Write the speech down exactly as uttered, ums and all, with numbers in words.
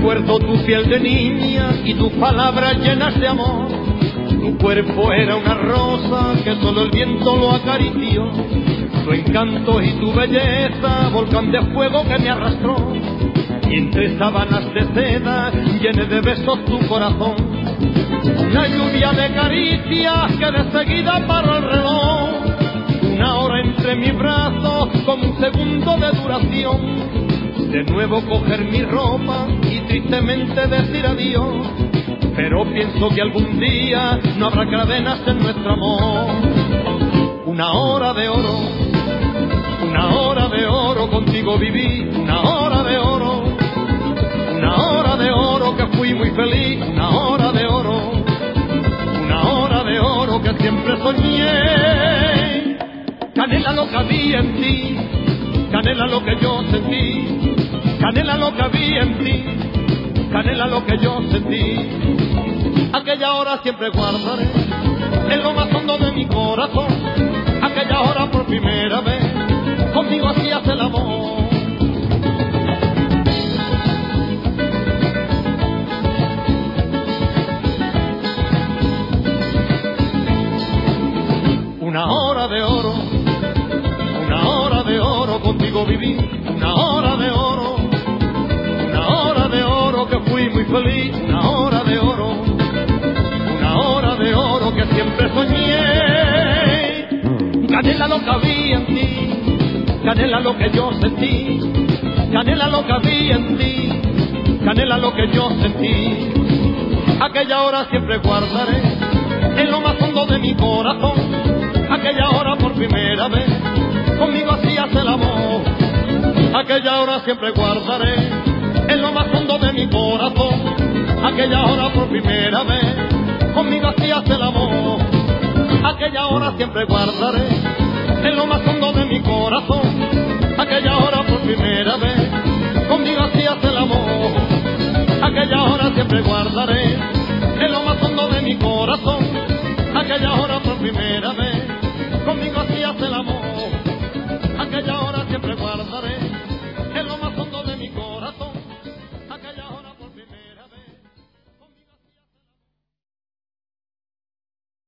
Recuerdo tu piel de niña y tus palabras llenas de amor. Tu cuerpo era una rosa que solo el viento lo acarició. Tu encanto y tu belleza, volcán de fuego que me arrastró. Y entre sábanas de seda llené de besos tu corazón. Una lluvia de caricias que de seguida paró el reloj. Una hora entre mis brazos con un segundo de duración. De nuevo coger mi ropa y tristemente decir adiós. Pero pienso que algún día no habrá cadenas en nuestro amor. Una hora de oro, una hora de oro contigo viví. Una hora de oro, una hora de oro que fui muy feliz. Una hora de oro, una hora de oro que siempre soñé. Canela lo que había en ti, canela lo que yo sentí. Canela lo que había en ti, canela lo que yo sentí. Aquella hora siempre guardaré en lo más hondo de mi corazón. Aquella hora por primera vez conmigo hacías el amor. Una hora de oro, una hora de oro contigo viví. Una hora de oro, una hora de oro que fui muy feliz. Una hora de oro, una hora de oro que siempre soñé. Canela lo que había en ti, canela lo que yo sentí. Canela lo que había en ti, canela lo que yo sentí. Aquella hora siempre guardaré en lo más hondo de mi corazón. Aquella hora por primera vez conmigo hacías el amor. Aquella hora siempre guardaré en lo más hondo de mi corazón. Aquella hora por primera vez conmigo hacías el amor. Aquella hora siempre guardaré en lo más hondo de mi corazón. Aquella hora por primera vez conmigo hacías el amor. Aquella hora siempre guardaré en lo más hondo de mi corazón. Aquella hora por primera